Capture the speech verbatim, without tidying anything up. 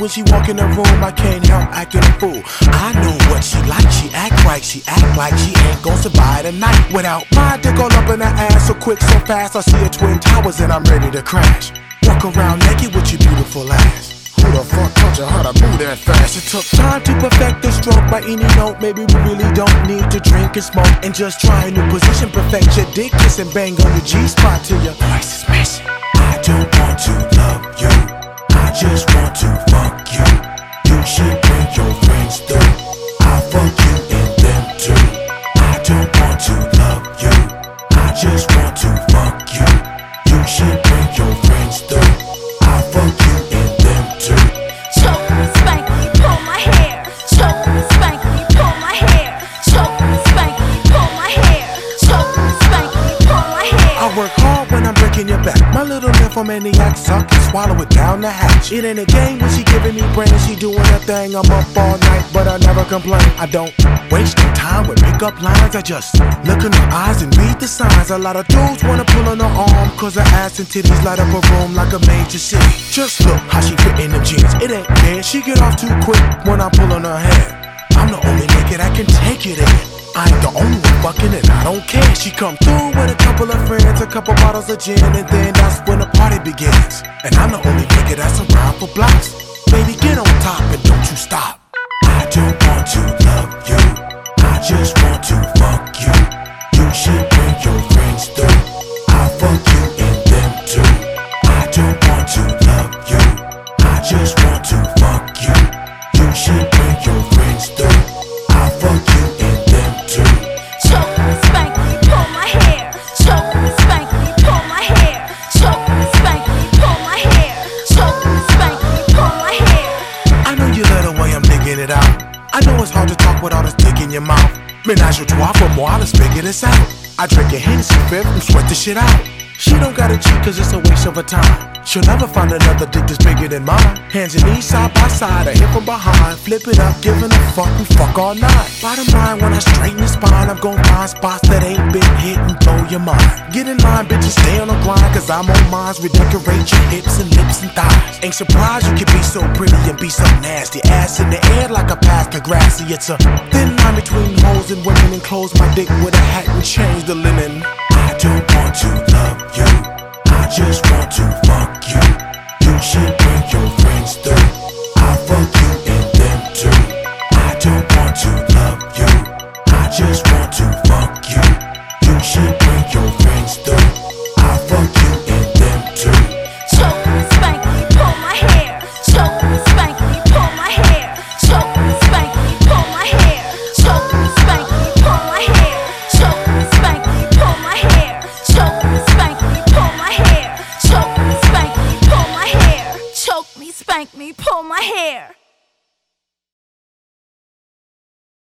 when she walk in the room, I can't help acting a fool. I know what she like, she act right, she act like she ain't gon' survive the night without my dick all up in her ass. So quick, so fast, I see her twin towers and I'm ready to crash. Walk around naked with your beautiful ass. Who the fuck taught you how to move that fast? It took time to perfect the stroke by any note. Maybe we really don't need to drink and smoke and just try a new position. Perfect your dick, kiss and bang on the G-spot till your voice is missing. I don't want to love you, I just want to fuck you. You should bring your friends through, I'll fuck you and them too. I don't want to love you, I just want to fuck you. You should bring your friends through, I'll fuck you and them too. Choke me, spank me, pull my hair. Choke me, spank me, pull my hair. Choke me, spank me, pull my hair. Choke me, spank me, pull my hair. I work hard when I'm breaking your back. My little nymphomaniac suck and swallow it down the hatch. It ain't a game when she giving me brains. She doing her thing, I'm up all night, but I never complain. I don't waste no time with makeup lines. I just look in her eyes and read the signs. A lot of dudes wanna pull on her arm, cause her ass and titties light up a room like a major city. Just look how she fit in them jeans. It ain't fair, she get off too quick when I pull on her hair. I'm the only nigga that can take it in. I ain't the only one fucking and I don't care. She come through with a couple of friends, a couple bottles of gin, and then that's when the party begins. And I'm the only nigga that's around for blocks. Baby, get on top and don't you stop. I don't want to love you, I just want to fuck you. You should bring your friends through, I'll fuck you and them too. I don't want to love you, I just want to fuck you. You should bring your friends through, I'll fuck you and them too. Choke me, spank me, pull my hair. Choke me, spank me, pull my hair. Choke me, spank me, pull my hair. Choke me, spank me, pull my hair. I know you love the way I'm digging it out. I know it's hard to talk with all this dick in your mouth. Ménage à trois for moi, let's figure this out. I drink a Hennessy fifth and sweat this shit out. She don't gotta cheat cause it's a waste of her time. She'll never find another dick that's bigger than mine. Hands and knees side by side, I hit from behind. Flip it up, giving a fuck, we fuck all night. Bottom line, when I straighten the spine, I'm gon' find spots that ain't been hit and blow your mind. Get in line, bitches, stay on the grind, cause I'm on mines. Redecorate your hips and lips and thighs. Ain't surprised you can be so pretty and be so nasty. Ass in the air like a pasta grassy. It's a thin line between hoes and women, and close my dick with a hat and change the linen. I don't want to love you, I just want to fuck you. You should bring your friends through, I'll fuck you and them too. I don't want to love you, I just want to fuck you. You should bring your friends through, I'll fuck you and them too. Choke me, spank me, pull my hair. Choke me, spank me, pull my hair. Choke me, spank me, pull my hair. Choke me, spank me, pull my hair. Choke me, spank me, pull my hair. Choke me, spank me, pull my hair. Choke me, spank me, pull my hair. Choke me, spank me, pull my hair.